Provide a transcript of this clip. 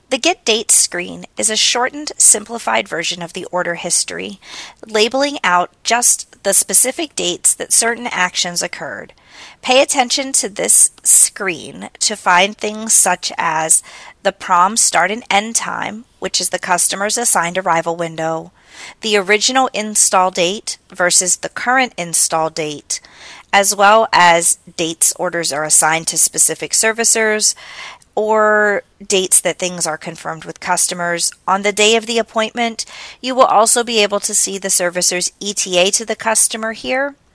The Get Dates screen is a shortened, simplified version of the order history, labeling out just the specific dates that certain actions occurred. Pay attention to this screen to find things such as the prom start and end time, which is the customer's assigned arrival window, the original install date versus the current install date, as well as dates orders are assigned to specific servicers, or dates that things are confirmed with customers. On the day of the appointment, you will also be able to see the servicer's ETA to the customer here.